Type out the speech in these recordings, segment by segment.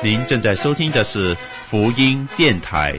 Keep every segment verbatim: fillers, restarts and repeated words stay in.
您正在收听的是福音电台。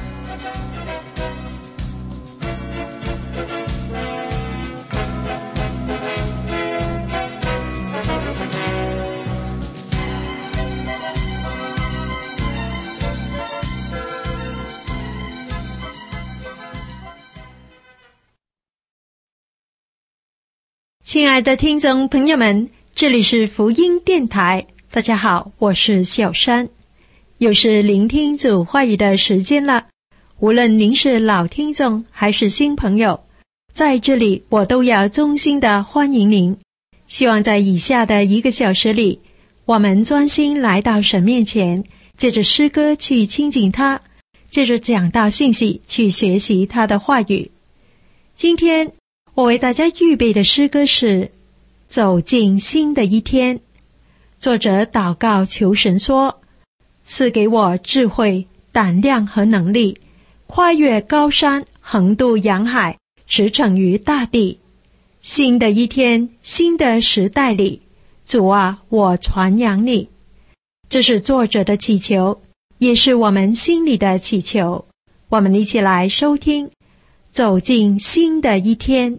亲爱的听众朋友们，这里是福音电台，大家好，我是小山，又是聆听主话语的时间了。无论您是老听众还是新朋友，在这里我都要衷心的欢迎您。希望在以下的一个小时里，我们专心来到神面前，借着诗歌去亲近他，借着讲道信息去学习他的话语。今天我为大家预备的诗歌是走进新的一天。作者祷告求神说，赐给我智慧、胆量和能力，跨越高山，横渡洋海，驰骋于大地。新的一天，新的时代里，主啊，我传扬你。这是作者的祈求，也是我们心里的祈求。我们一起来收听走进新的一天。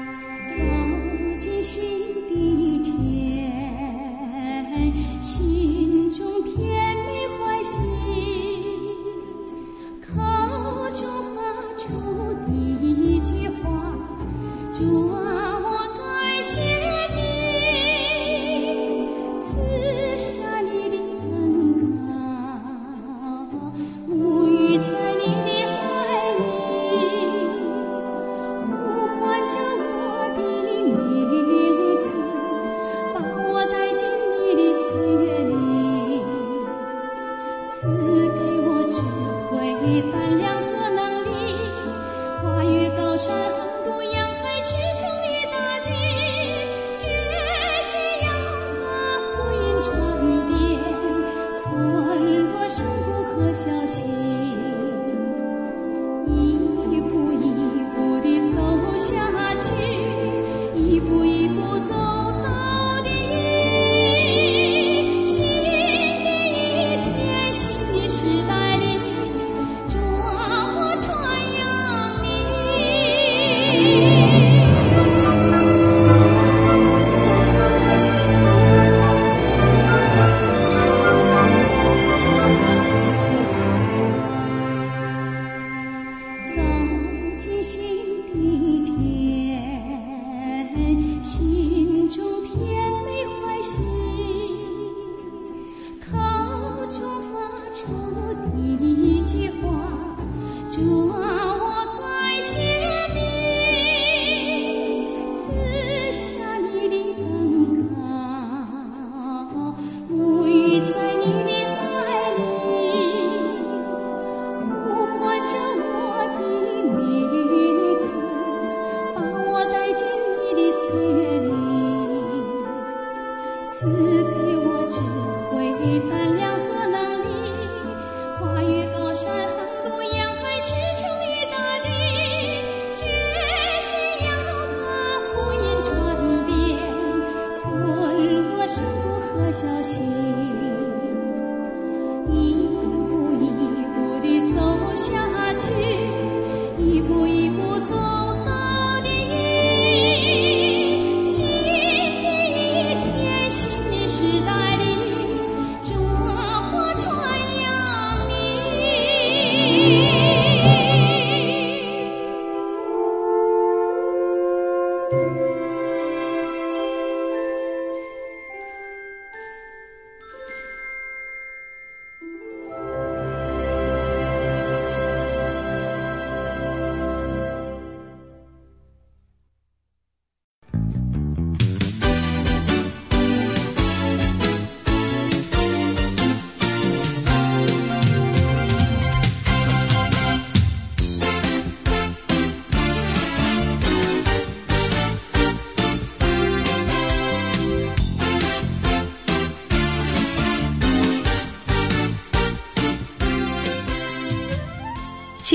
走进新的一天，新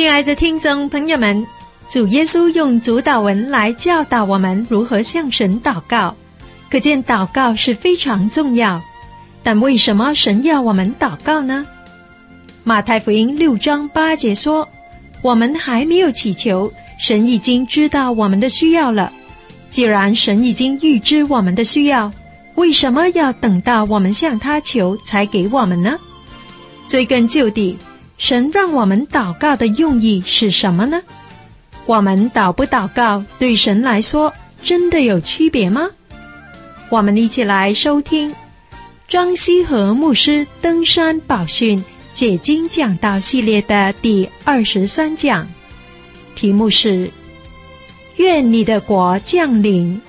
亲爱的听众朋友们，主耶稣用主祷文来教导我们如何向神祷告，可见祷告是非常重要。但为什么神要我们祷告呢？马太福音六章八节说，我们还没有祈求，神已经知道我们的需要了。既然神已经预知我们的需要，为什么要等到我们向他求才给我们呢？追根究底，神让我们祷告的用意是什么呢？我们祷不祷告对神来说真的有区别吗？我们一起来收听庄希和牧师登山宝训解经讲道系列的第二十三讲，题目是愿你的国降临。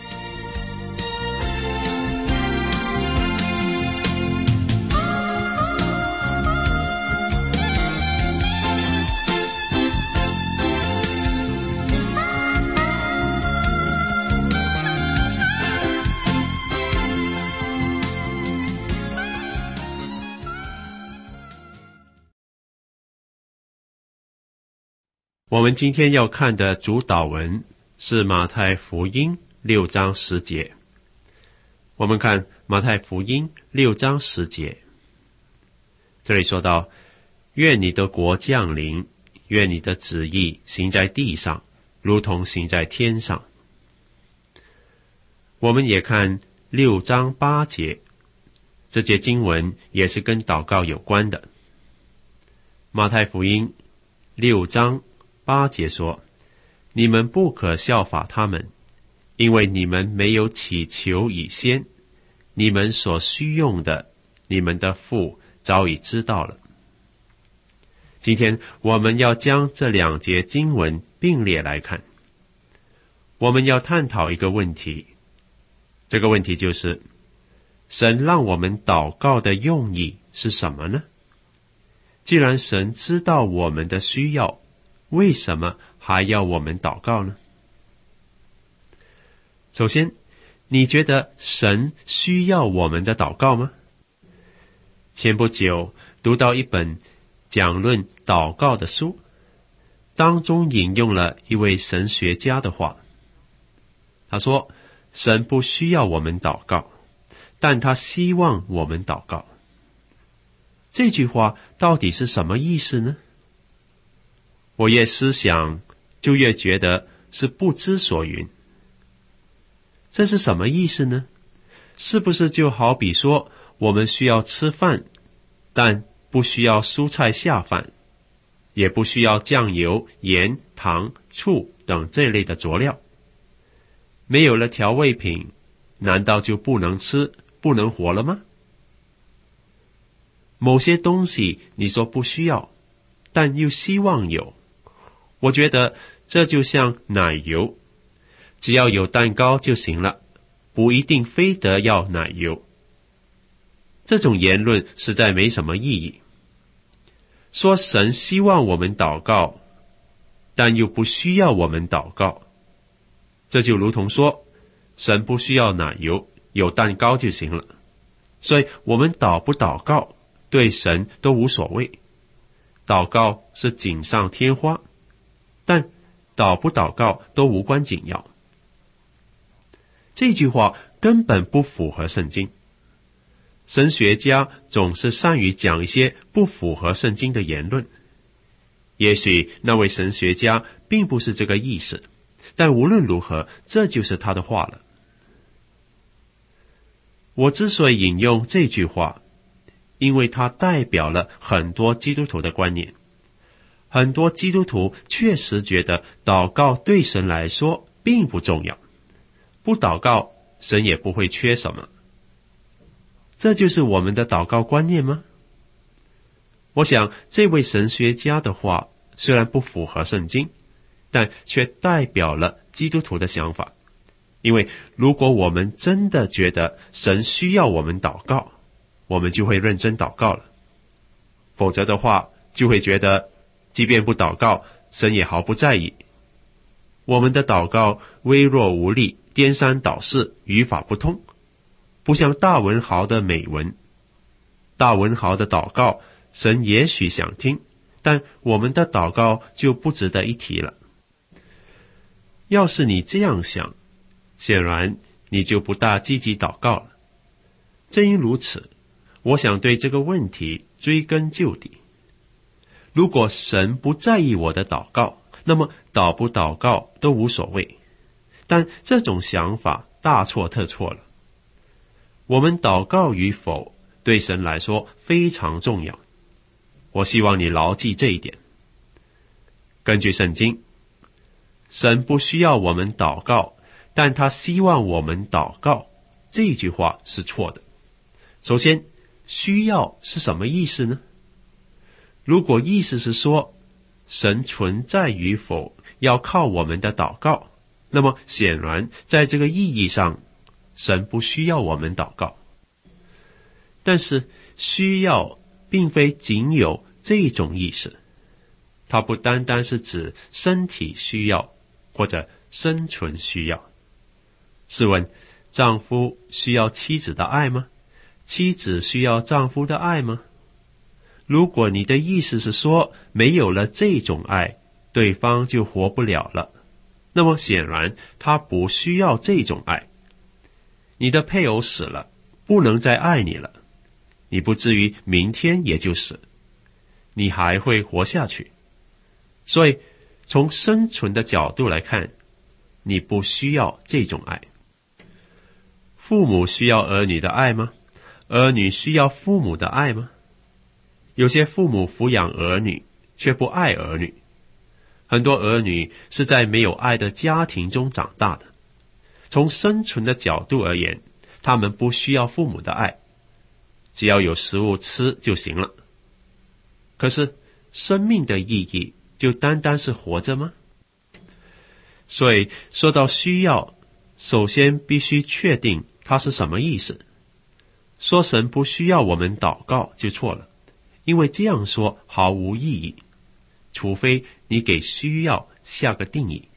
我们今天要看的主祷文是马太福音六章十节。我们看马太福音六章十节，这里说到，愿你的国降临，愿你的旨意行在地上，如同行在天上。我们也看六章八节，这节经文也是跟祷告有关的。马太福音六章八节说，你们不可效法他们，因为你们没有祈求以先，你们所需用的，你们的父早已知道了。今天我们要将这两节经文并列来看，我们要探讨一个问题，这个问题就是，神让我们祷告的用意是什么呢？既然神知道我们的需要，为什么还要我们祷告呢？首先，你觉得神需要我们的祷告吗？前不久读到一本讲论祷告的书，当中引用了一位神学家的话。他说，神不需要我们祷告，但他希望我们祷告。这句话到底是什么意思呢？我越思想，就越觉得是不知所云。这是什么意思呢？是不是就好比说，我们需要吃饭，但不需要蔬菜下饭，也不需要酱油、盐、糖、醋等这类的佐料？没有了调味品，难道就不能吃、不能活了吗？某些东西你说不需要，但又希望有。我觉得这就像奶油，只要有蛋糕就行了，不一定非得要奶油。这种言论实在没什么意义。说神希望我们祷告，但又不需要我们祷告，这就如同说，神不需要奶油，有蛋糕就行了。所以我们祷不祷告，对神都无所谓。祷告是锦上添花，但祷不祷告都无关紧要。这句话根本不符合圣经。神学家总是善于讲一些不符合圣经的言论。也许那位神学家并不是这个意思，但无论如何，这就是他的话了。我之所以引用这句话，因为它代表了很多基督徒的观念。很多基督徒确实觉得祷告对神来说并不重要，不祷告神也不会缺什么。这就是我们的祷告观念吗？我想这位神学家的话虽然不符合圣经，但却代表了基督徒的想法。因为如果我们真的觉得神需要我们祷告，我们就会认真祷告了。否则的话，就会觉得即便不祷告，神也毫不在意。我们的祷告微弱无力，颠三倒四，语法不通，不像大文豪的美文。大文豪的祷告，神也许想听， 但我们的祷告就不值得一提了。要是你这样想，显然你就不大积极祷告了。正因如此，我想对这个问题追根究底。如果神不在意我的祷告，那么祷不祷告都无所谓。但这种想法大错特错了。我们祷告与否对神来说非常重要，我希望你牢记这一点。根据圣经，神不需要我们祷告，但他希望我们祷告，这句话是错的。首先，需要是什么意思呢？如果意思是说神存在与否要靠我们的祷告，那么显然在这个意义上，神不需要我们祷告。但是需要并非仅有这种意思，它不单单是指身体需要或者生存需要。试问，丈夫需要妻子的爱吗？妻子需要丈夫的爱吗？如果你的意思是说没有了这种爱，对方就活不了了，那么显然他不需要这种爱。你的配偶死了，不能再爱你了，你不至于明天也就死，你还会活下去。所以从生存的角度来看，你不需要这种爱。父母需要儿女的爱吗？儿女需要父母的爱吗？有些父母抚养儿女，却不爱儿女。很多儿女是在没有爱的家庭中长大的。从生存的角度而言，他们不需要父母的爱，只要有食物吃就行了。可是，生命的意义就单单是活着吗？所以，说到需要，首先必须确定它是什么意思。说神不需要我们祷告就错了，因为这样说毫无意义，除非你给需要下个定义。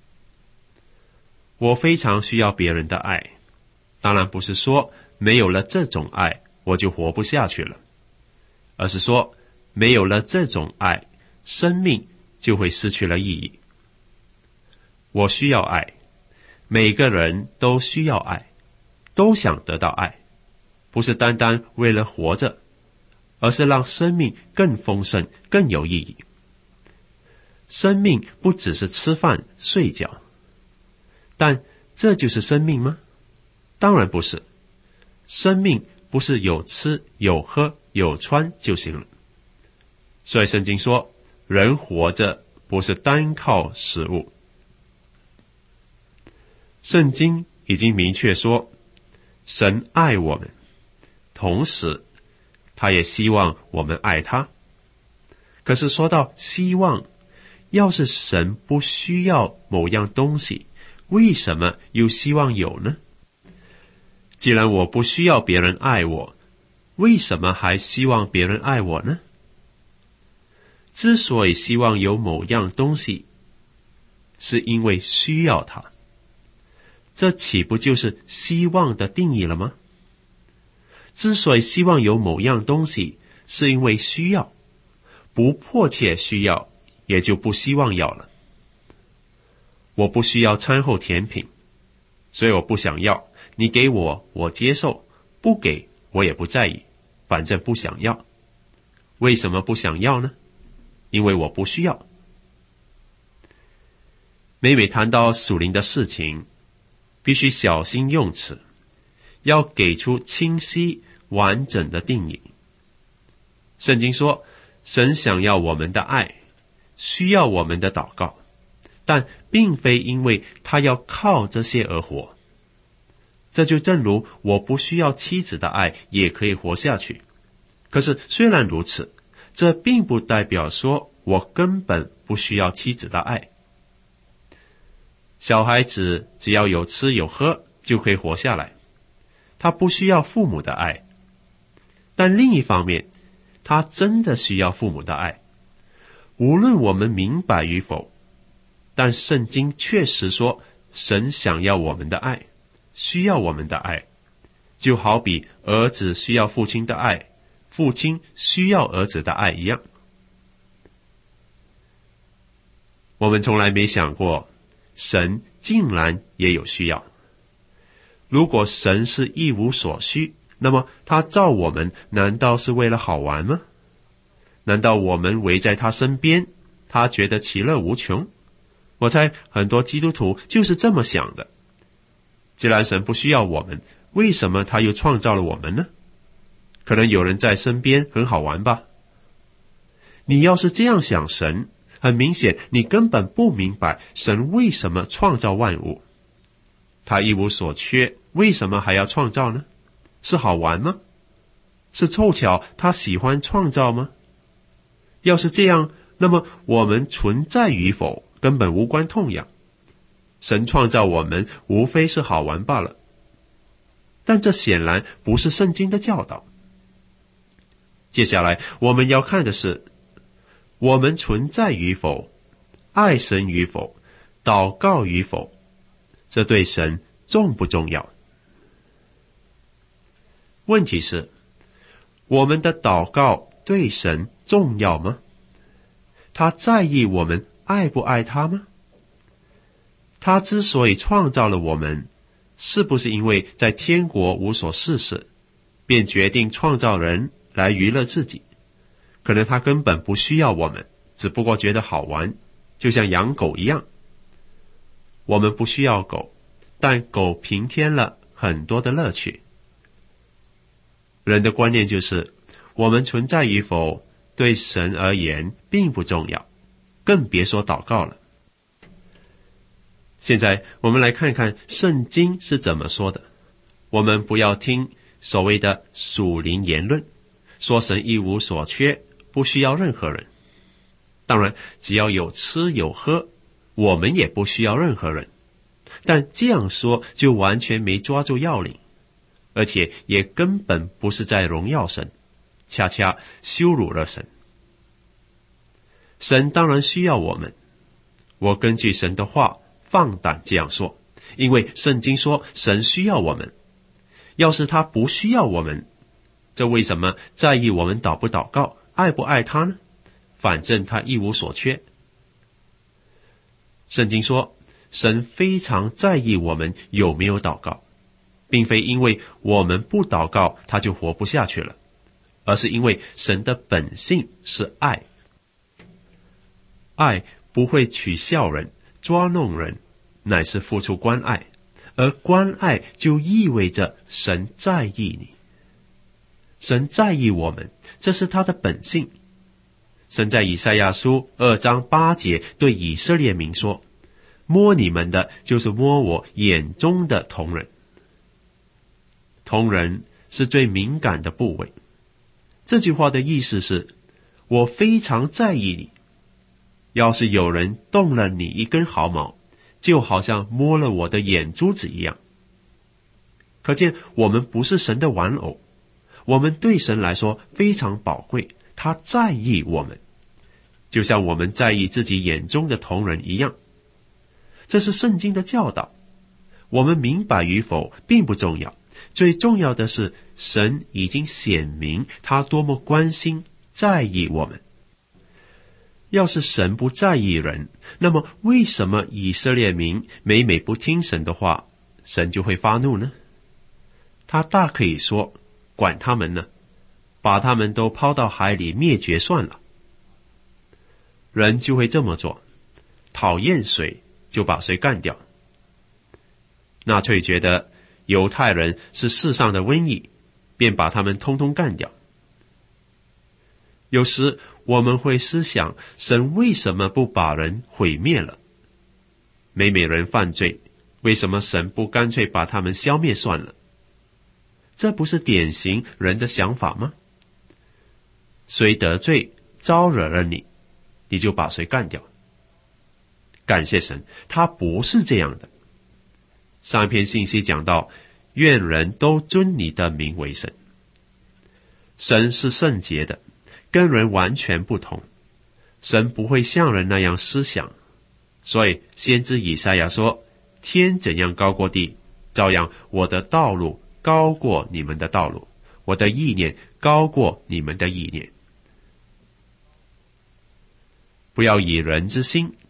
我非常需要别人的爱，当然不是说没有了这种爱我就活不下去了，而是说没有了这种爱，生命就会失去了意义。我需要爱，每个人都需要爱，都想得到爱，不是单单为了活着，而是让生命更丰盛，更有意义。生命不只是吃饭睡觉，但这就是生命吗？当然不是。生命不是有吃有喝有穿就行了。所以圣经说，人活着不是单靠食物。圣经已经明确说，神爱我们，同时他也希望我们爱他。可是说到希望，要是神不需要某样东西，为什么又希望有呢？既然我不需要别人爱我，为什么还希望别人爱我呢？之所以希望有某样东西，是因为需要它。这岂不就是希望的定义了吗？之所以希望有某样东西，是因为需要，不迫切需要，也就不希望要了。我不需要餐后甜品，所以我不想要，你给我，我接受，不给我也不在意，反正不想要。为什么不想要呢？因为我不需要。每每谈到属灵的事情，必须小心用词，要给出清晰完整的定义。圣经说，神想要我们的爱，需要我们的祷告，但并非因为他要靠这些而活。这就正如我不需要妻子的爱也可以活下去。可是虽然如此，这并不代表说我根本不需要妻子的爱。小孩子只要有吃有喝就可以活下来，他不需要父母的爱。但另一方面，他真的需要父母的爱。无论我们明白与否，但圣经确实说，神想要我们的爱，需要我们的爱，就好比儿子需要父亲的爱，父亲需要儿子的爱一样。 我们从来没想过，神竟然也有需要。如果神是一无所需，那么他造我们难道是为了好玩吗？难道我们围在他身边，他觉得其乐无穷？我猜很多基督徒就是这么想的。既然神不需要我们，为什么他又创造了我们呢？可能有人在身边很好玩吧。你要是这样想神，很明显你根本不明白神为什么创造万物。他一无所缺，为什么还要创造呢？是好玩吗？是凑巧他喜欢创造吗？要是这样，那么我们存在与否根本无关痛痒。神创造我们无非是好玩罢了。但这显然不是圣经的教导。接下来我们要看的是，我们存在与否，爱神与否，祷告与否，这对神重不重要？问题是，我们的祷告对神重要吗？他在意我们爱不爱他吗？他之所以创造了我们，是不是因为在天国无所事事，便决定创造人来娱乐自己？可能他根本不需要我们，只不过觉得好玩，就像养狗一样。我们不需要狗，但狗平添了很多的乐趣。人的观念就是，我们存在与否对神而言并不重要，更别说祷告了。现在我们来看看圣经是怎么说的。我们不要听所谓的属灵言论，说神一无所缺，不需要任何人。当然，只要有吃有喝，我们也不需要任何人。但这样说就完全没抓住要领，而且也根本不是在荣耀神，恰恰羞辱了神。神当然需要我们，我根据神的话放胆这样说，因为圣经说神需要我们。要是他不需要我们，这为什么在意我们祷不祷告，爱不爱他呢？反正他一无所缺。圣经说神非常在意我们有没有祷告，并非因为我们不祷告他就活不下去了，而是因为神的本性是爱。爱不会取笑人，捉弄人，乃是付出关爱，而关爱就意味着神在意你。神在意我们，这是他的本性。神在以赛亚书二章八节对以色列民说，摸你们的就是摸我眼中的瞳人。瞳人是最敏感的部位。这句话的意思是，我非常在意你，要是有人动了你一根毫毛，就好像摸了我的眼珠子一样。可见我们不是神的玩偶，我们对神来说非常宝贵，他在意我们，就像我们在意自己眼中的瞳人一样。这是圣经的教导，我们明白与否并不重要，最重要的是神已经显明他多么关心在意我们。要是神不在意人，那么为什么以色列民每每不听神的话，神就会发怒呢？他大可以说，管他们呢，把他们都抛到海里灭绝算了。人就会这么做，讨厌谁就把谁干掉。纳粹觉得犹太人是世上的瘟疫，便把他们通通干掉。有时我们会思想，神为什么不把人毁灭了？每每人犯罪，为什么神不干脆把他们消灭算了？这不是典型人的想法吗？谁得罪招惹了你，你就把谁干掉。感谢神，他不是这样的。上一篇信息讲到，愿人都尊你的名为神。神是圣洁的，跟人完全不同，神不会像人那样思想，所以先知以赛亚说，天怎样高过地，照样我的道路高过你们的道路，我的意念高过你们的意念。不要以人之心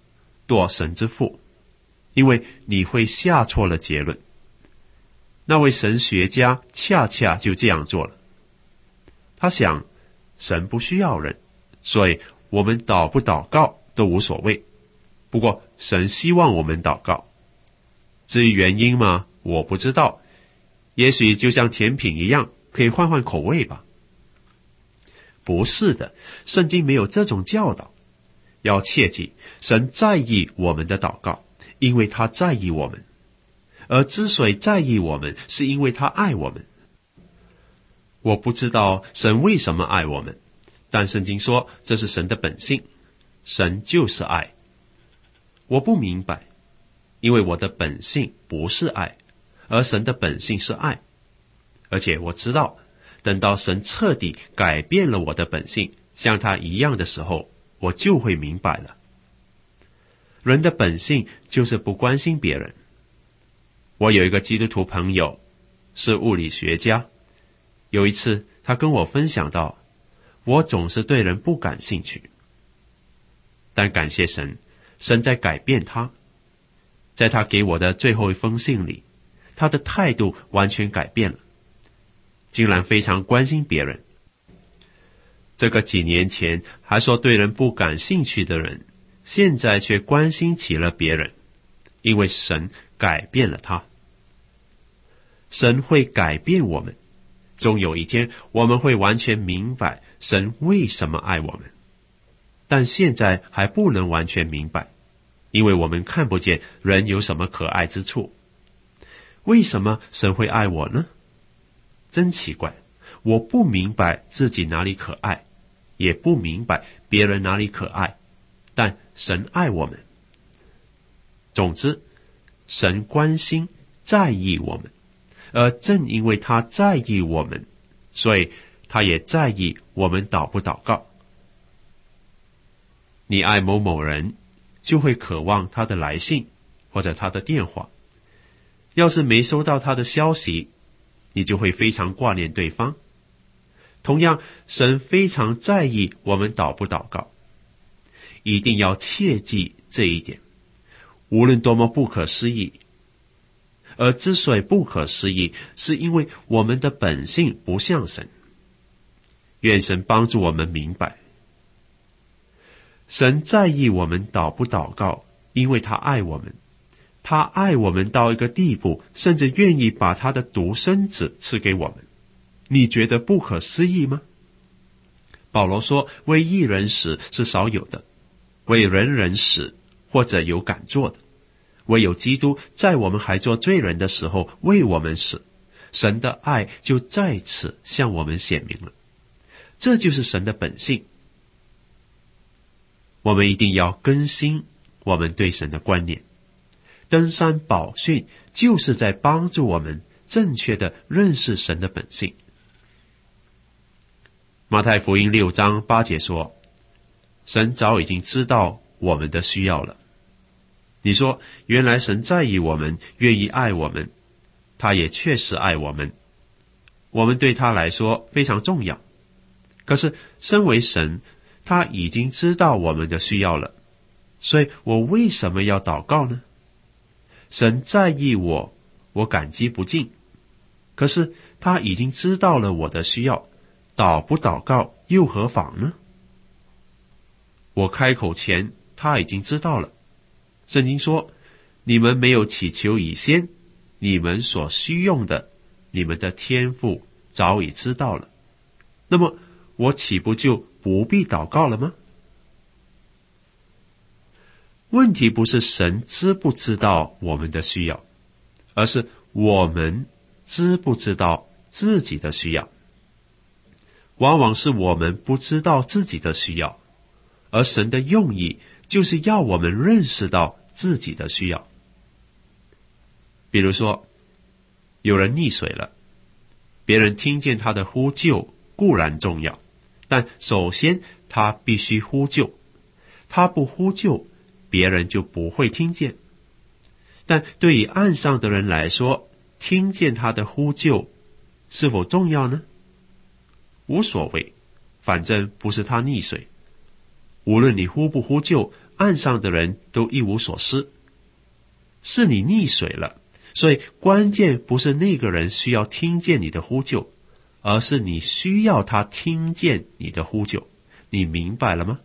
堕神之父，因为你会下错了结论。那位神学家恰恰就这样做了。他想，神不需要人，所以我们祷不祷告都无所谓。不过神希望我们祷告。至于原因嘛，我不知道。也许就像甜品一样，可以换换口味吧。不是的，圣经没有这种教导。要切记，神在意我们的祷告，因为他在意我们。而之所以在意我们，是因为他爱我们。我不知道神为什么爱我们，但圣经说这是神的本性，神就是爱。我不明白，因为我的本性不是爱，而神的本性是爱。而且我知道，等到神彻底改变了我的本性，像他一样的时候，我就会明白了。人的本性就是不关心别人。我有一个基督徒朋友，是物理学家。有一次他跟我分享到，我总是对人不感兴趣。但感谢神，神在改变他。在他给我的最后一封信里，他的态度完全改变了，竟然非常关心别人。这个几年前还说对人不感兴趣的人，现在却关心起了别人，因为神改变了他。神会改变我们，终有一天我们会完全明白神为什么爱我们。但现在还不能完全明白，因为我们看不见人有什么可爱之处。为什么神会爱我呢？真奇怪，我不明白自己哪里可爱，也不明白别人哪里可爱，但神爱我们。总之，神关心在意我们，而正因为他在意我们，所以他也在意我们祷不祷告。你爱某某人，就会渴望他的来信或者他的电话。要是没收到他的消息，你就会非常挂念对方。同样，神非常在意我们祷不祷告，一定要切记这一点，无论多么不可思议。而之所以不可思议，是因为我们的本性不像神。愿神帮助我们明白，神在意我们祷不祷告，因为他爱我们。他爱我们到一个地步，甚至愿意把他的独生子赐给我们。你觉得不可思议吗？保罗说，为义人死是少有的，为人人死或者有敢做的，唯有基督在我们还做罪人的时候为我们死，神的爱就再次向我们显明了。这就是神的本性。我们一定要更新我们对神的观念。登山宝训就是在帮助我们正确的认识神的本性。马太福音六章八节说，神早已经知道我们的需要了。你说，原来神在意我们，愿意爱我们，他也确实爱我们，我们对他来说非常重要。可是身为神，他已经知道我们的需要了，所以我为什么要祷告呢？神在意我，我感激不尽。可是他已经知道了我的需要，祷不祷告又何妨呢？我开口前，他已经知道了。圣经说，你们没有祈求以先，你们所需用的，你们的天父早已知道了。那么我岂不就不必祷告了吗？问题不是神知不知道我们的需要，而是我们知不知道自己的需要。往往是我们不知道自己的需要，而神的用意就是要我们认识到自己的需要。比如说，有人溺水了，别人听见他的呼救固然重要，但首先他必须呼救，他不呼救，别人就不会听见。但对于岸上的人来说，听见他的呼救是否重要呢？无所谓，反正不是他溺水。无论你呼不呼救， 岸上的人都一无所失，是你溺水了，所以关键不是那个人需要听见你的呼救，而是你需要他听见你的呼救。你明白了吗？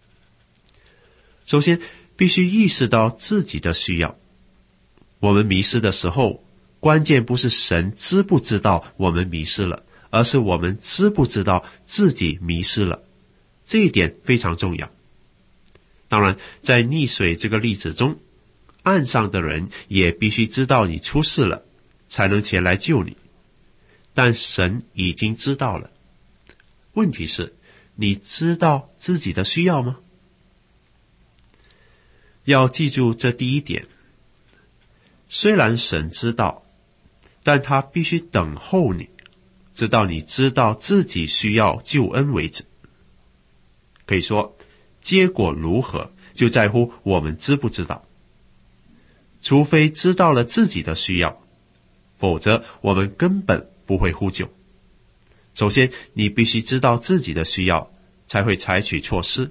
首先，必须意识到自己的需要。我们迷失的时候，关键不是神知不知道我们迷失了，而是我们知不知道自己迷失了。这一点非常重要。当然，在溺水这个例子中，岸上的人也必须知道你出事了，才能前来救你。但神已经知道了。问题是，你知道自己的需要吗？要记住这第一点。虽然神知道，但他必须等候你，直到你知道自己需要救恩为止。可以说，结果如何，就在乎我们知不知道。除非知道了自己的需要，否则我们根本不会呼救。首先，你必须知道自己的需要，才会采取措施。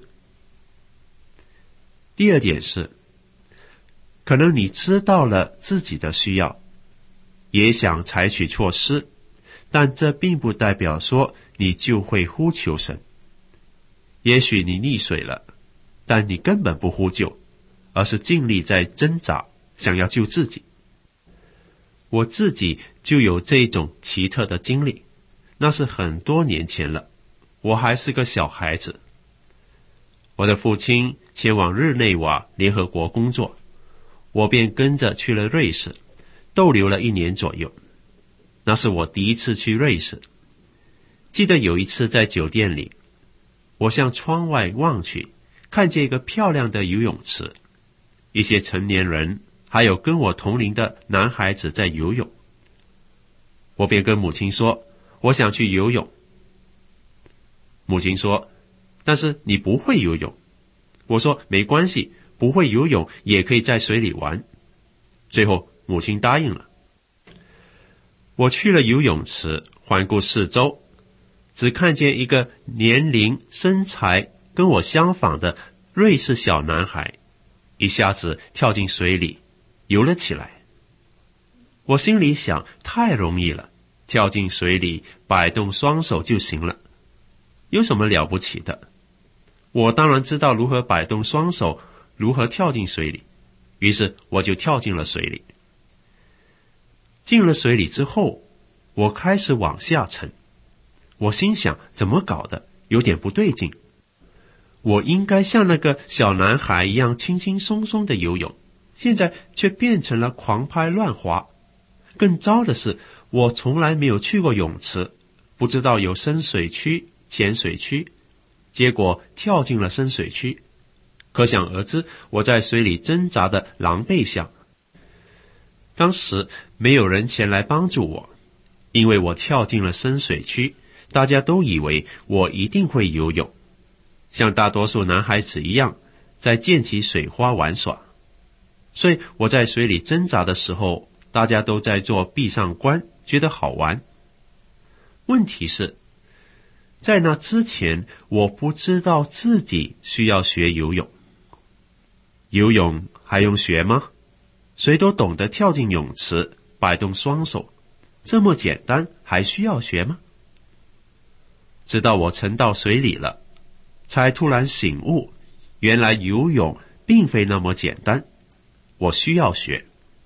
第二点是，可能你知道了自己的需要，也想采取措施，但这并不代表说你就会呼求神。也许你溺水了，但你根本不呼救，而是尽力在挣扎，想要救自己。我自己就有这种奇特的经历，那是很多年前了，我还是个小孩子。我的父亲前往日内瓦联合国工作，我便跟着去了瑞士，逗留了一年左右。那是我第一次去瑞士。记得有一次在酒店里，我向窗外望去，看见一个漂亮的游泳池，一些成年人还有跟我同龄的男孩子在游泳。我便跟母亲说，我想去游泳。母亲说，但是你不会游泳。我说没关系，不会游泳也可以在水里玩。最后母亲答应了。我去了游泳池，环顾四周，只看见一个年龄身材跟我相仿的瑞士小男孩，一下子跳进水里游了起来。我心里想，太容易了，跳进水里摆动双手就行了，有什么了不起的？我当然知道如何摆动双手，如何跳进水里，于是我就跳进了水里。进了水里之后，我开始往下沉。我心想，怎么搞的？有点不对劲。我应该像那个小男孩一样轻轻松松的游泳，现在却变成了狂拍乱滑。更糟的是，我从来没有去过泳池，不知道有深水区、浅水区，结果跳进了深水区。可想而知，我在水里挣扎的狼狈相。当时没有人前来帮助我，因为我跳进了深水区，大家都以为我一定会游泳，像大多数男孩子一样在溅起水花玩耍。所以我在水里挣扎的时候，大家都在做壁上观，觉得好玩。问题是，在那之前，我不知道自己需要学游泳。游泳还用学吗？谁都懂得跳进泳池，摆动双手，这么简单，还需要学吗？直到我沉到水里了，才突然醒悟，原来游泳并非那么简单，我需要学。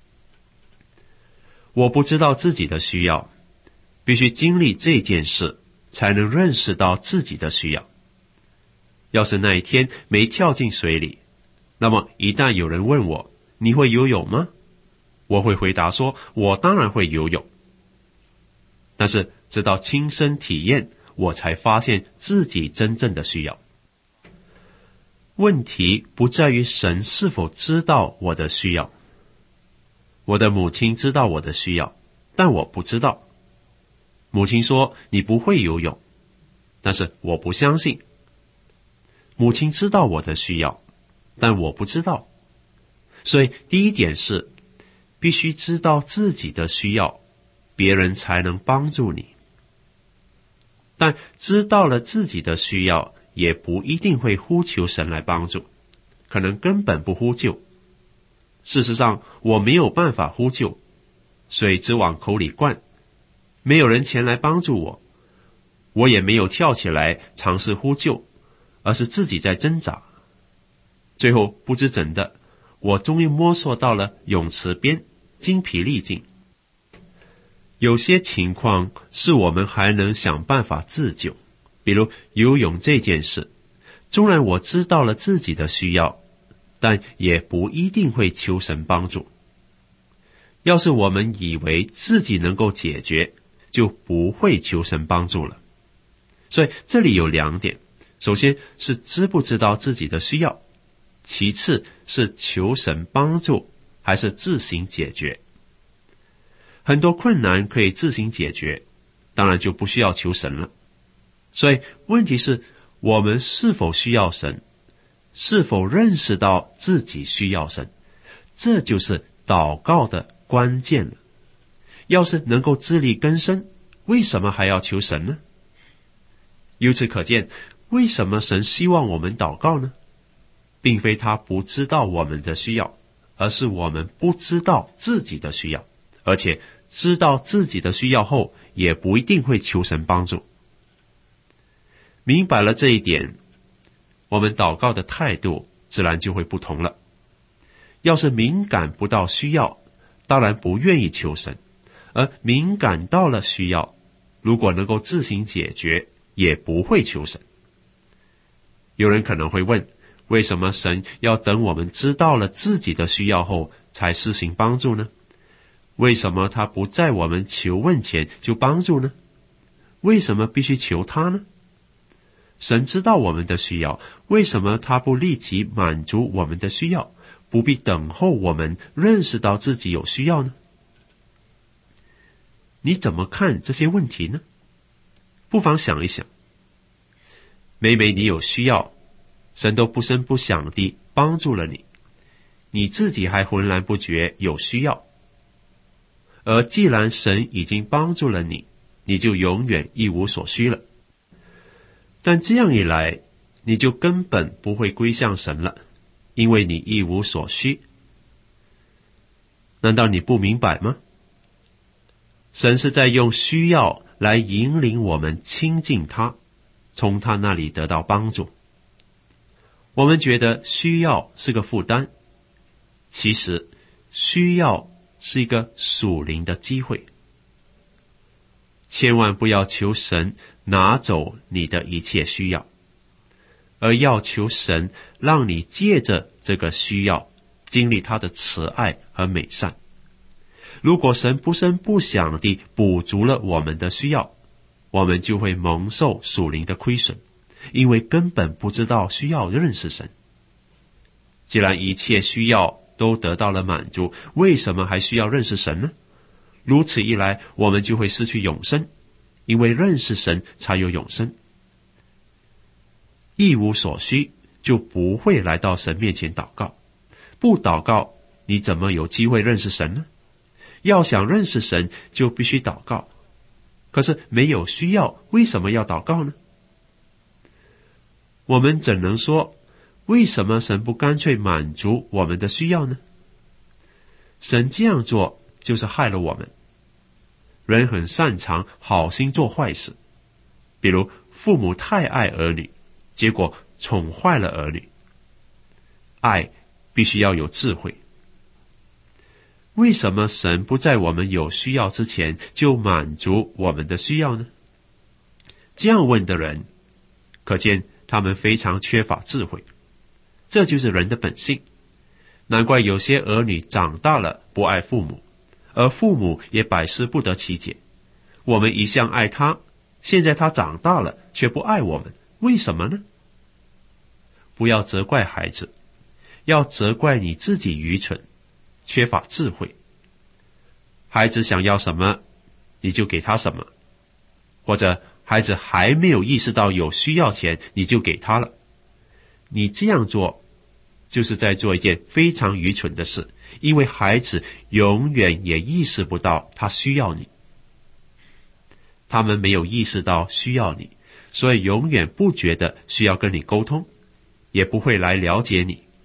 我不知道自己的需要，必须经历这件事，才能认识到自己的需要。要是那一天没跳进水里，那么一旦有人问我，你会游泳吗？我会回答说，我当然会游泳。但是直到亲身体验，我才发现自己真正的需要。问题不在于神是否知道我的需要。我的母亲知道我的需要，但我不知道。母亲说，你不会游泳，但是我不相信。母亲知道我的需要，但我不知道。所以第一点是，必须知道自己的需要，别人才能帮助你。但知道了自己的需要，也不一定会呼求神来帮助。 可能根本不呼救。事实上，我没有办法呼救，水只往口里灌，没有人前来帮助我，我也没有跳起来尝试呼救，而是自己在挣扎。最后不知怎的，我终于摸索到了泳池边，精疲力尽。有些情况是我们还能想办法自救，比如游泳这件事，纵然我知道了自己的需要，但也不一定会求神帮助。要是我们以为自己能够解决，就不会求神帮助了。所以这里有两点，首先是知不知道自己的需要，其次是求神帮助还是自行解决。很多困难可以自行解决，当然就不需要求神了。所以问题是，我们是否需要神，是否认识到自己需要神，这就是祷告的关键了。要是能够自力更生，为什么还要求神呢？由此可见，为什么神希望我们祷告呢？并非他不知道我们的需要，而是我们不知道自己的需要，而且知道自己的需要后，也不一定会求神帮助。明白了这一点，我们祷告的态度自然就会不同了。要是敏感不到需要，当然不愿意求神；而敏感到了需要，如果能够自行解决，也不会求神。有人可能会问，为什么神要等我们知道了自己的需要后才施行帮助呢？为什么他不在我们求问前就帮助呢？为什么必须求他呢？神知道我们的需要，为什么他不立即满足我们的需要，不必等候我们认识到自己有需要呢？你怎么看这些问题呢？不妨想一想。每每你有需要，神都不声不响地帮助了你，你自己还浑然不觉有需要。而既然神已经帮助了你，你就永远一无所需了。但这样一来，你就根本不会归向神了，因为你一无所需。难道你不明白吗？神是在用需要来引领我们亲近他，从他那里得到帮助。我们觉得需要是个负担，其实需要是一个属灵的机会。千万不要求神拿走你的一切需要，而要求神让你借着这个需要经历他的慈爱和美善。如果神不声不响地补足了我们的需要，我们就会蒙受属灵的亏损，因为根本不知道需要认识神。既然一切需要都得到了满足，为什么还需要认识神呢？如此一来，我们就会失去永生，因为认识神才有永生。一无所需，就不会来到神面前祷告。不祷告，你怎么有机会认识神呢？要想认识神，就必须祷告。可是没有需要，为什么要祷告呢？我们怎能说，为什么神不干脆满足我们的需要呢？神这样做就是害了我们。人很擅长好心做坏事，比如父母太爱儿女，结果宠坏了儿女。爱必须要有智慧。为什么神不在我们有需要之前就满足我们的需要呢？这样问的人，可见他们非常缺乏智慧。这就是人的本性。难怪有些儿女长大了不爱父母，而父母也百思不得其解。我们一向爱他，现在他长大了却不爱我们，为什么呢？不要责怪孩子，要责怪你自己愚蠢，缺乏智慧。孩子想要什么，你就给他什么，或者孩子还没有意识到有需要前，你就给他了。你这样做，就是在做一件非常愚蠢的事，因为孩子永远也意识不到他需要你。他们没有意识到需要你，所以永远不觉得需要跟你沟通，也不会来了解你。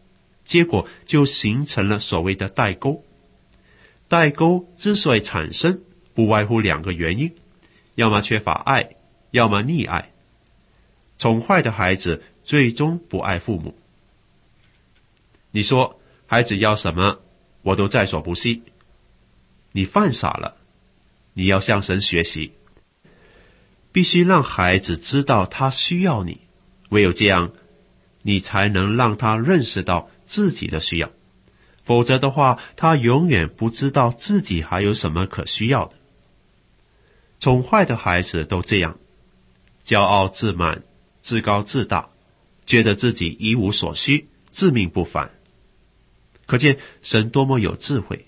结果就形成了所谓的代沟。代沟之所以产生，不外乎两个原因，要么缺乏爱，要么溺爱。宠坏的孩子最终不爱父母。你说孩子要什么，我都在所不惜。你犯傻了，你要向神学习，必须让孩子知道他需要你，唯有这样，你才能让他认识到自己的需要。否则的话，他永远不知道自己还有什么可需要的。宠坏的孩子都这样，骄傲自满，自高自大，觉得自己一无所需，自命不凡。可见神多么有智慧。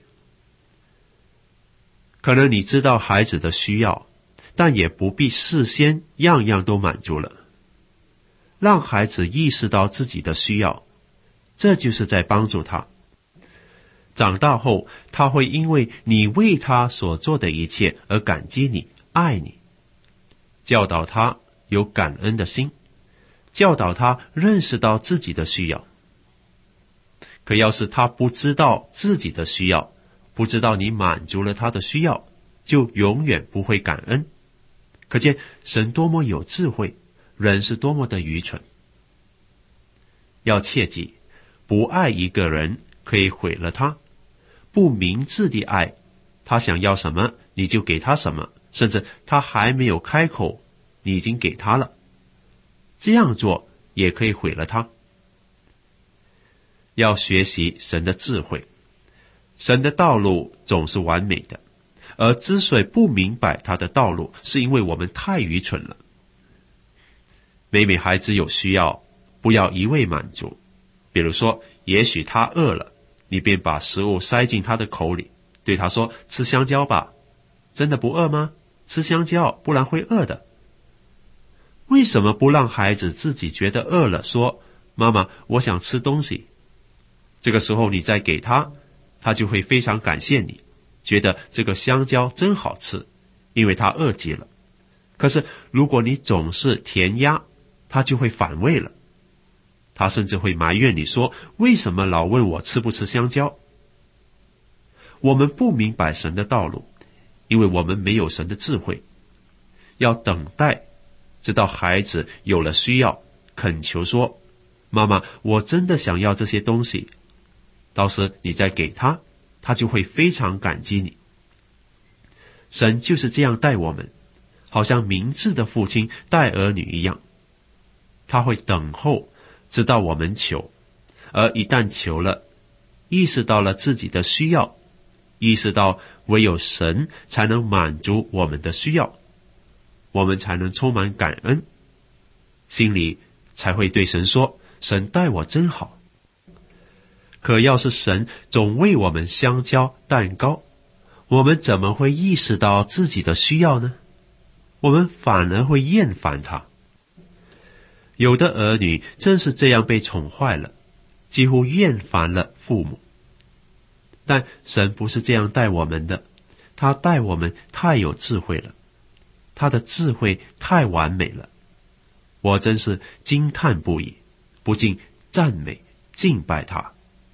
可能你知道孩子的需要，但也不必事先样样都满足了。让孩子意识到自己的需要，这就是在帮助他。长大后，他会因为你为他所做的一切而感激你，爱你。教导他有感恩的心，教导他认识到自己的需要。可要是他不知道自己的需要，不知道你满足了他的需要，就永远不会感恩。可见神多么有智慧，人是多么的愚蠢。要切记，不爱一个人可以毁了他，不明智地爱，他想要什么你就给他什么，甚至他还没有开口，你已经给他了。这样做也可以毁了他。要学习神的智慧，神的道路总是完美的，而之所以不明白他的道路，是因为我们太愚蠢了。每每孩子有需要，不要一味满足。比如说，也许他饿了，你便把食物塞进他的口里，对他说，吃香蕉吧。真的不饿吗？吃香蕉，不然会饿的。为什么不让孩子自己觉得饿了，说，妈妈，我想吃东西。这个时候你再给他，他就会非常感谢你，觉得这个香蕉真好吃，因为他饿极了。可是如果你总是填鸭，他就会反胃了。他甚至会埋怨你说，为什么老问我吃不吃香蕉？我们不明白神的道路，因为我们没有神的智慧。要等待，直到孩子有了需要，恳求说，妈妈，我真的想要这些东西。到时你再给他，他就会非常感激你。神就是这样待我们，好像明智的父亲待儿女一样。他会等候，直到我们求，而一旦求了，意识到了自己的需要，意识到唯有神才能满足我们的需要，我们才能充满感恩，心里才会对神说，神待我真好。可要是神总为我们香蕉蛋糕，我们怎么会意识到自己的需要呢？我们反而会厌烦他。有的儿女正是这样被宠坏了，几乎厌烦了父母。但神不是这样待我们的，他待我们太有智慧了，他的智慧太完美了，我真是惊叹不已，不禁赞美敬拜他。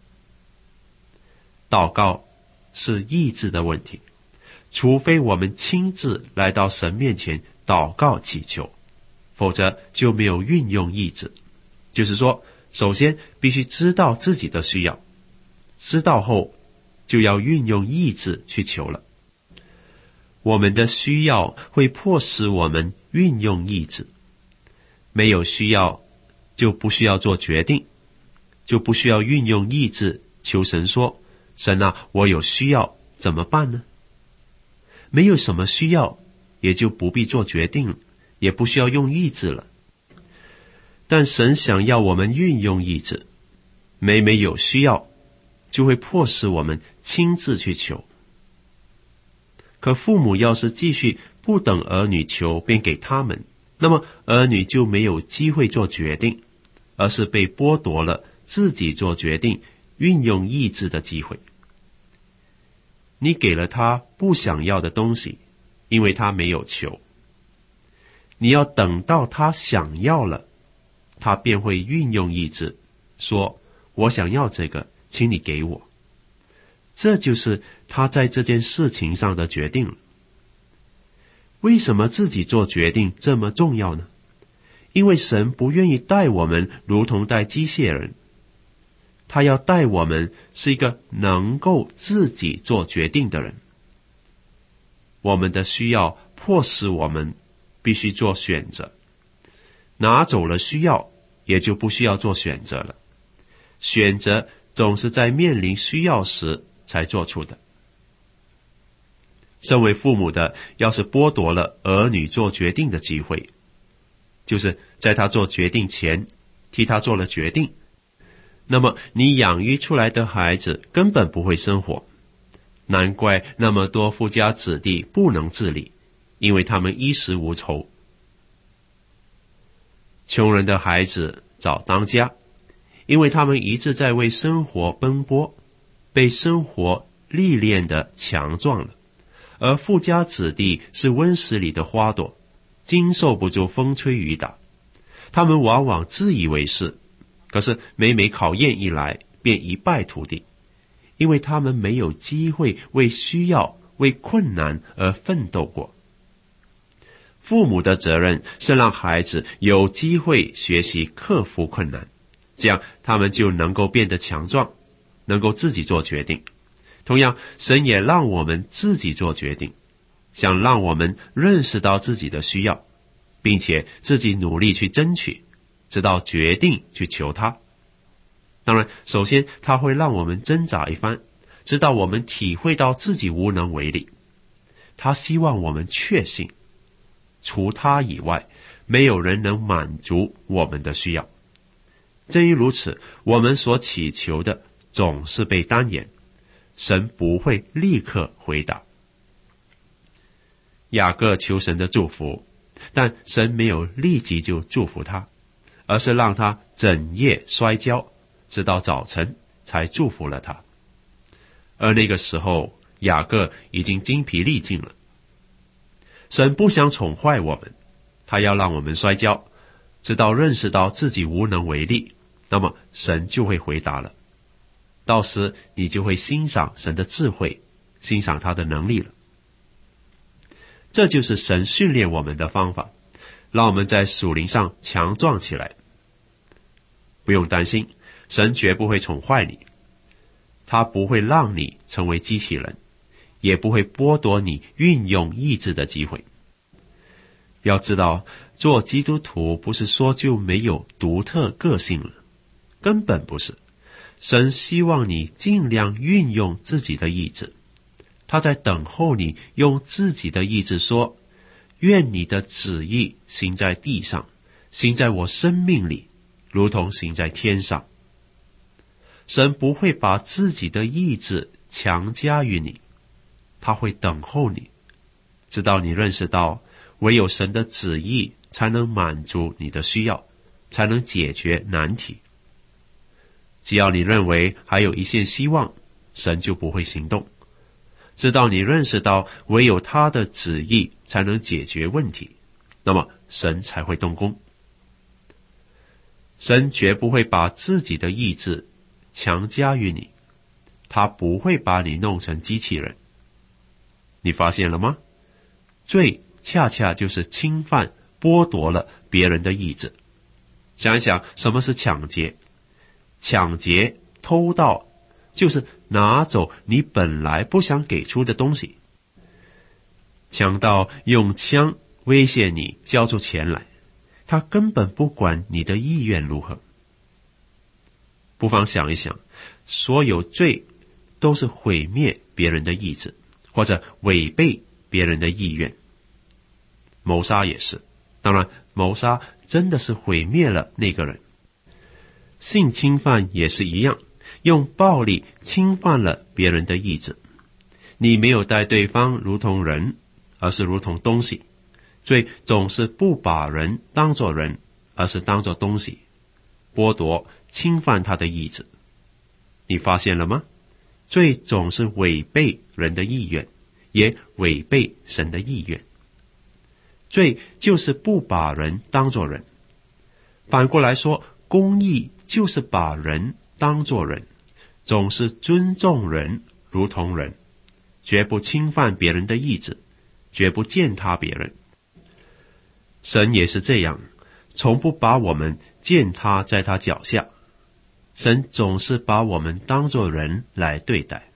祷告是意志的问题，除非我们亲自来到神面前祷告祈求，否则就没有运用意志。就是说，首先必须知道自己的需要，知道后就要运用意志去求了。我们的需要会迫使我们运用意志，没有需要就不需要做决定，就不需要运用意志求神说，神啊，我有需要，怎么办呢？没有什么需要，也就不必做决定，也不需要用意志了。但神想要我们运用意志，每每有需要，就会迫使我们亲自去求。可父母要是继续不等儿女求便给他们，那么儿女就没有机会做决定，而是被剥夺了自己做决定、运用意志的机会。你给了他不想要的东西，因为他没有求。你要等到他想要了，他便会运用意志，说我想要这个，请你给我。这就是他在这件事情上的决定了。为什么自己做决定这么重要呢？因为神不愿意待我们如同待机械人，他要待我们是一个能够自己做决定的人。我们的需要迫使我们必须做选择，拿走了需要，也就不需要做选择了。选择总是在面临需要时才做出的。身为父母的，要是剥夺了儿女做决定的机会，就是在他做决定前替他做了决定，那么你养育出来的孩子根本不会生活。难怪那么多富家子弟不能自理，因为他们衣食无愁。穷人的孩子早当家，因为他们一直在为生活奔波，被生活历练得强壮了。而富家子弟是温室里的花朵，经受不住风吹雨打，他们往往自以为是，可是每每考验一来，便一败涂地，因为他们没有机会为需要、为困难而奋斗过。父母的责任是让孩子有机会学习克服困难，这样他们就能够变得强壮，能够自己做决定。同样，神也让我们自己做决定，想让我们认识到自己的需要，并且自己努力去争取，直到决定去求他。当然，首先他会让我们挣扎一番，直到我们体会到自己无能为力。他希望我们确信，除他以外，没有人能满足我们的需要。正因如此，我们所祈求的总是被单言，神不会立刻回答。雅各求神的祝福，但神没有立即就祝福他，而是让他整夜摔跤，直到早晨才祝福了他。而那个时候，雅各已经精疲力尽了。神不想宠坏我们，他要让我们摔跤，直到认识到自己无能为力，那么神就会回答了。到时你就会欣赏神的智慧，欣赏他的能力了。这就是神训练我们的方法，让我们在属灵上强壮起来。不用担心，神绝不会宠坏你，他不会让你成为机器人，也不会剥夺你运用意志的机会。要知道，做基督徒不是说就没有独特个性了，根本不是。神希望你尽量运用自己的意志，他在等候你用自己的意志说，愿你的旨意行在地上，行在我生命里，如同行在天上。神不会把自己的意志强加于你，他会等候你，直到你认识到唯有神的旨意才能满足你的需要，才能解决难题。只要你认为还有一线希望，神就不会行动。直到你认识到唯有他的旨意才能解决问题，那么神才会动工。神绝不会把自己的意志强加于你，他不会把你弄成机器人。你发现了吗？罪恰恰就是侵犯、剥夺了别人的意志。想一想，什么是抢劫？抢劫、偷盗，就是拿走你本来不想给出的东西。强盗用枪威胁你交出钱来，他根本不管你的意愿如何。不妨想一想，所有罪都是毁灭别人的意志，或者违背别人的意愿。谋杀也是，当然谋杀真的是毁灭了那个人。性侵犯也是一样，用暴力侵犯了别人的意志。你没有待对方如同人，而是如同东西。罪总是不把人当作人，而是当作东西，剥夺、侵犯他的意志。你发现了吗？罪总是违背人的意愿，也违背神的意愿。罪就是不把人当作人。反过来说，公义就是把人当作人，总是尊重人如同人，绝不侵犯别人的意志，绝不践踏别人。神也是这样，从不把我们践踏在他脚下。神总是把我们当作人来对待。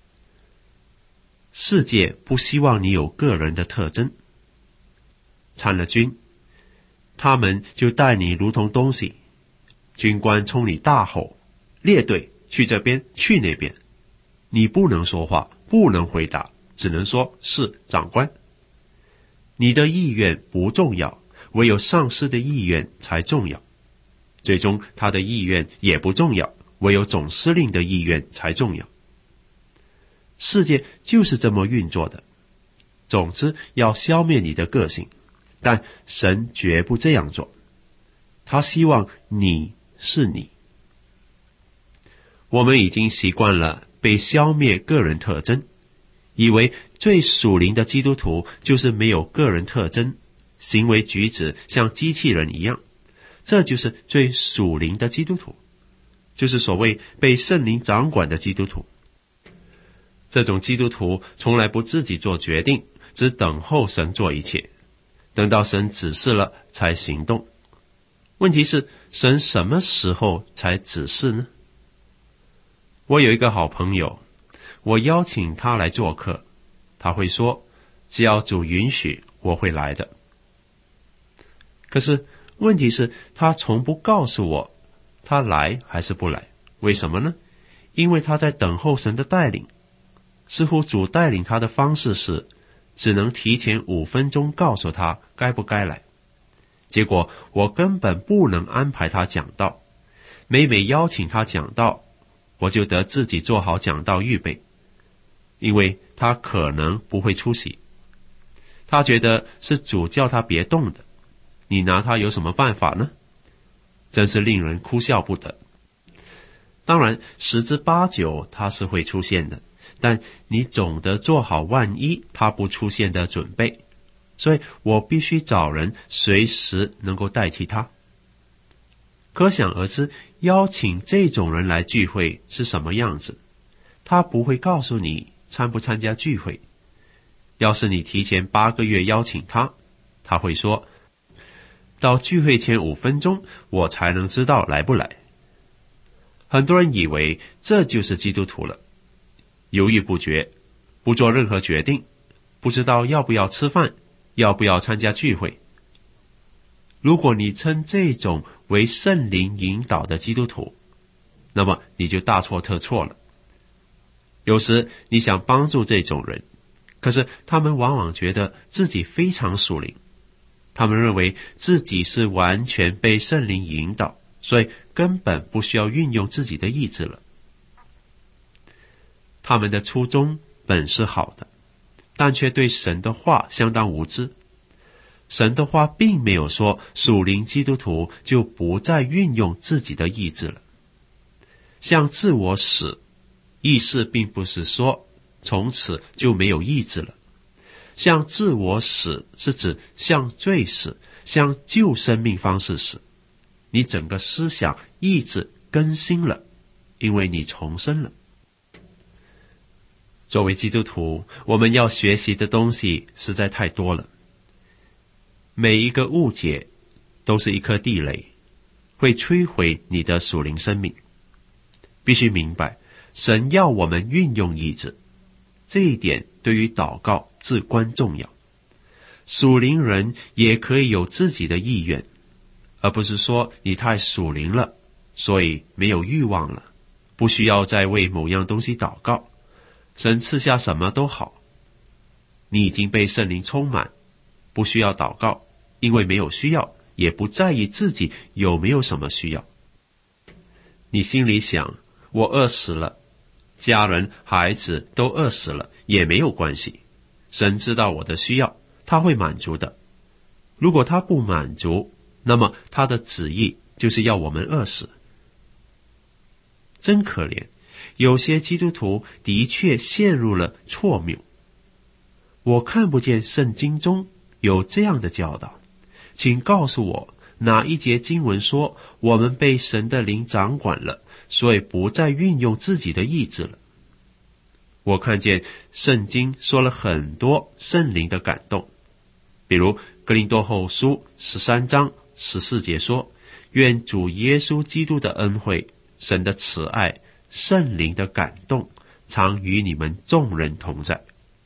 世界不希望你有个人的特征。参了军，他们就待你如同东西。军官冲你大吼，列队去这边去那边，你不能说话，不能回答，只能说是长官。你的意愿不重要，唯有上司的意愿才重要。最终他的意愿也不重要，唯有总司令的意愿才重要。世界就是这么运作的。总之要消灭你的个性，但神绝不这样做。他希望你是你。我们已经习惯了被消灭个人特征，以为最属灵的基督徒就是没有个人特征，行为举止像机器人一样，这就是最属灵的基督徒，就是所谓被圣灵掌管的基督徒。这种基督徒从来不自己做决定，只等候神做一切，等到神指示了才行动。问题是，神什么时候才指示呢？我有一个好朋友，我邀请他来做客，他会说，只要主允许，我会来的。可是问题是，他从不告诉我他来还是不来。为什么呢？因为他在等候神的带领。似乎主带领他的方式是只能提前五分钟告诉他该不该来。结果我根本不能安排他讲道，每每邀请他讲道，我就得自己做好讲道预备，因为他可能不会出席。他觉得是主叫他别动的，你拿他有什么办法呢？真是令人哭笑不得。当然十之八九他是会出现的，但你总得做好万一他不出现的准备，所以我必须找人随时能够代替他。可想而知，邀请这种人来聚会是什么样子。他不会告诉你参不参加聚会。要是你提前八个月邀请他，他会说，到聚会前五分钟我才能知道来不来。很多人以为这就是基督徒了，犹豫不决，不做任何决定，不知道要不要吃饭，要不要参加聚会。如果你称这种为圣灵引导的基督徒，那么你就大错特错了。有时你想帮助这种人，可是他们往往觉得自己非常属灵，他们认为自己是完全被圣灵引导，所以根本不需要运用自己的意志了。他们的初衷本是好的，但却对神的话相当无知。神的话并没有说属灵基督徒就不再运用自己的意志了。向自我死，意思并不是说从此就没有意志了。向自我死是指向罪死，向旧生命方式死。你整个思想意志更新了，因为你重生了。作为基督徒，我们要学习的东西实在太多了。每一个误解都是一颗地雷，会摧毁你的属灵生命。必须明白，神要我们运用意志，这一点对于祷告至关重要。属灵人也可以有自己的意愿，而不是说你太属灵了，所以没有欲望了，不需要再为某样东西祷告，神赐下什么都好。你已经被圣灵充满，不需要祷告，因为没有需要，也不在意自己有没有什么需要。你心里想，我饿死了，家人孩子都饿死了也没有关系，神知道我的需要，他会满足的。如果他不满足，那么他的旨意就是要我们饿死。真可怜，有些基督徒的确陷入了错谬。我看不见圣经中有这样的教导，请告诉我哪一节经文说我们被神的灵掌管了， 所以不再运用自己的意志了。我看见圣经说了很多圣灵的感动，比如哥林多后书十三章十四节说，愿主耶稣基督的恩惠、神的慈爱、圣灵的感动常与你们众人同在。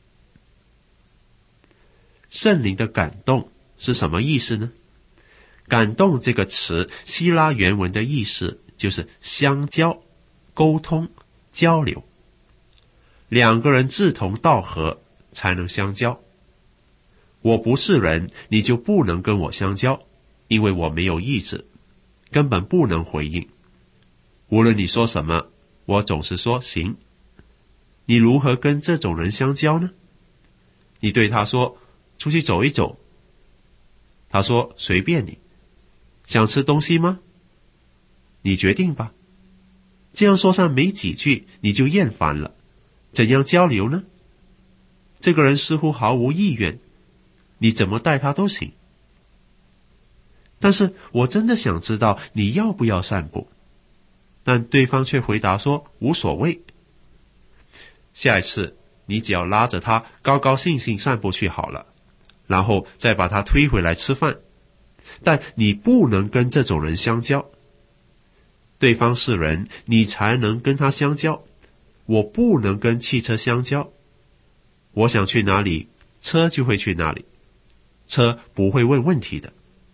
圣灵的感动是什么意思呢？感动这个词，希腊原文的意思就是相交、沟通、交流。两个人志同道合才能相交。我不是人，你就不能跟我相交，因为我没有意志，根本不能回应。无论你说什么，我总是说行。你如何跟这种人相交呢？你对他说出去走一走，他说随便你。想吃东西吗？你决定吧。这样说上没几句你就厌烦了，怎样交流呢？这个人似乎毫无意愿，你怎么带他都行。但是我真的想知道你要不要散步，但对方却回答说无所谓。下一次你只要拉着他高高兴兴散步去好了，然后再把他推回来吃饭。但你不能跟这种人相交。对方是人，你才能跟他相交。我不能跟汽车相交。我想去哪里，车就会去哪里，车不会问问题的。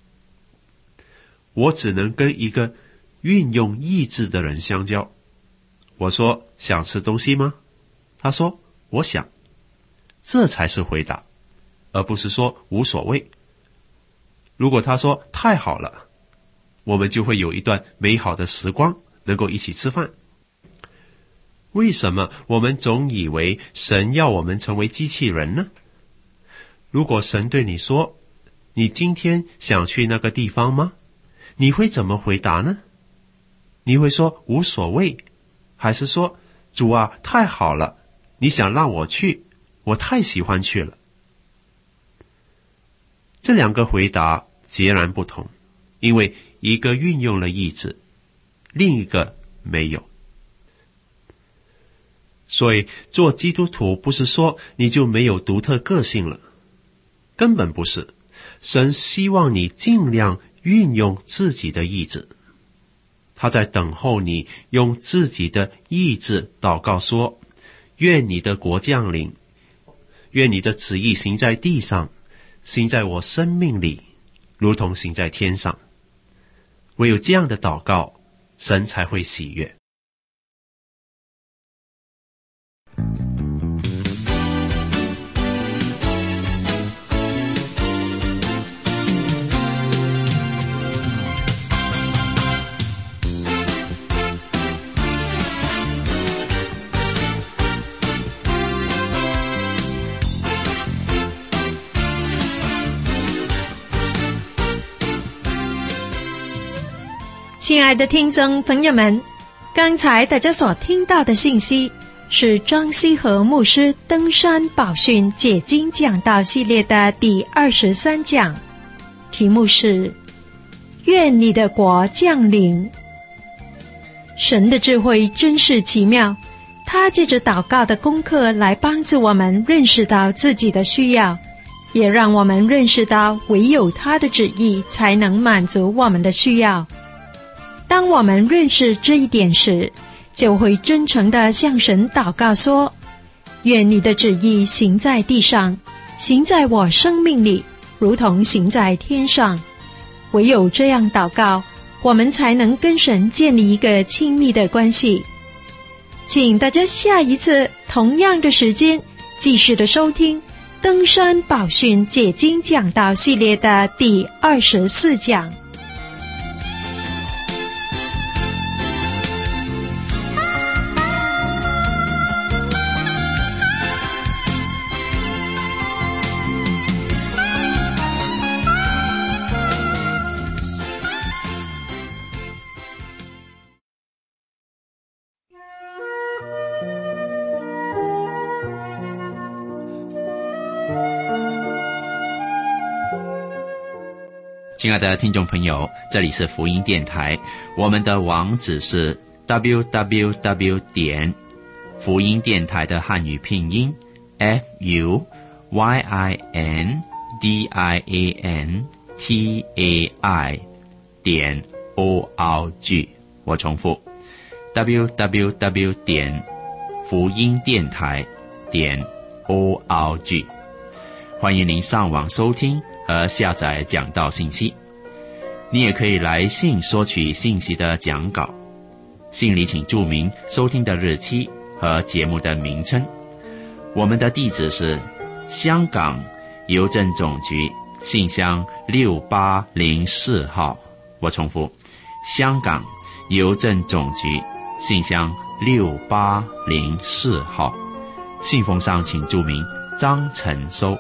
我只能跟一个运用意志的人相交。我说想吃东西吗？他说我想。这才是回答，而不是说无所谓。如果他说太好了，我们就会有一段美好的时光，能够一起吃饭。为什么我们总以为神要我们成为机器人呢？如果神对你说，你今天想去那个地方吗？你会怎么回答呢？你会说无所谓，还是说主啊，太好了，你想让我去，我太喜欢去了。这两个回答截然不同，因为一个运用了意志，另一个没有。所以做基督徒不是说你就没有独特个性了，根本不是。神希望你尽量运用自己的意志，他在等候你用自己的意志祷告说，愿你的国降临，愿你的旨意行在地上，行在我生命里，如同行在天上。唯有这样的祷告，神才会喜悦。 亲爱的听众朋友们，刚才大家所听到的信息是张希和牧师登山宝训解经讲道系列的第二十三讲，题目是愿你的国降临。神的智慧真是奇妙，他借着祷告的功课来帮助我们认识到自己的需要，也让我们认识到唯有他的旨意才能满足我们的需要。当我们认识这一点时，就会真诚地向神祷告说，愿你的旨意行在地上，行在我生命里，如同行在天上。唯有这样祷告，我们才能跟神建立一个亲密的关系。请大家下一次同样的时间继续的收听登山宝训解经讲道系列的第二十四讲。 亲爱的听众朋友，这里是福音电台，我们的网址是 double u double u double u 点福音电台的汉语拼音 F U Y I N D I A N T A I 点 O R G。 我重复 double u double u double u 点福音电台点 O R G。 欢迎您上网收听和下载讲道信息。你也可以来信索取信息的讲稿，信里请注明收听的日期和节目的名称。我们的地址是香港邮政总局信箱六八零四号。我重复，香港邮政总局信箱六八零四号。信封上请注明张成收。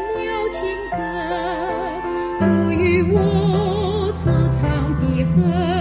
主与我此藏的恨